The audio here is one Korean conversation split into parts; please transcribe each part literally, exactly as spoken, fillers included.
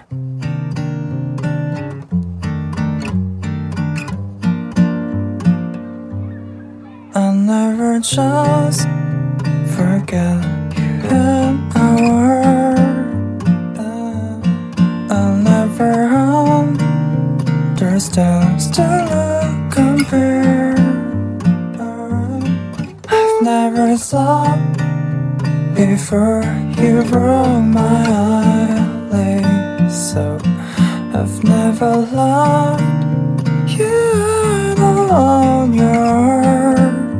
I never just forget you in my world. I'll never understand, still compare. I've never thought before you broke my eyelids, so I've never loved you alone. You're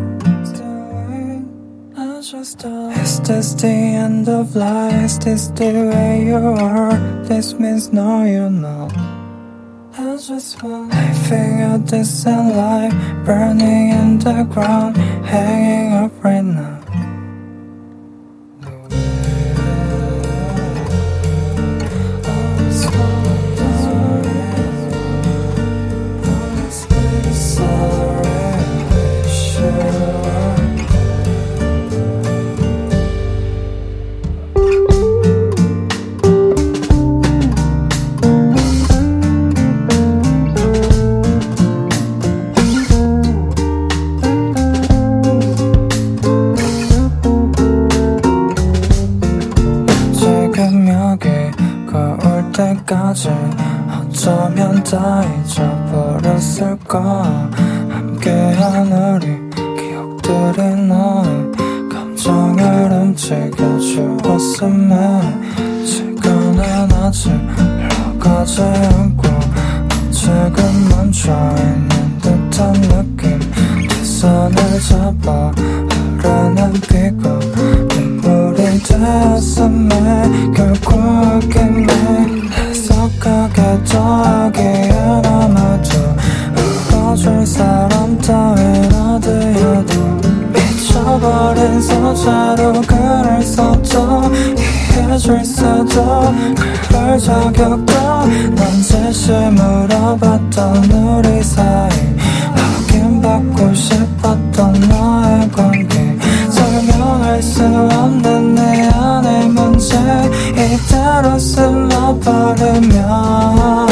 Is this the end of life? Is this the way you are? This means no, you know. I just want living out this in life, burning in the ground, hanging up right now. 때까지 어쩌면 다 잊어버렸을까. 함께한 우리 기억들이 너의 감정을 움직여 주었음에 지금은 아직 흘러가지 않고 지금 멈춰있는 듯한 느낌. 두 손을 잡아 흐르는 비가 눈물이 되었음에 결국엔 해석하게 더하기엔 아마도 울어줄 사람 따윈 어디여도 미쳐버린 소재로 글을 써도 이해해줄 수도 그럴 자격도 난 제시 물어봤던 우리 사이 확인받고 싶었던 너의 관계 설명할 수 없는 내 안의 문제 이대로 쓸어버리면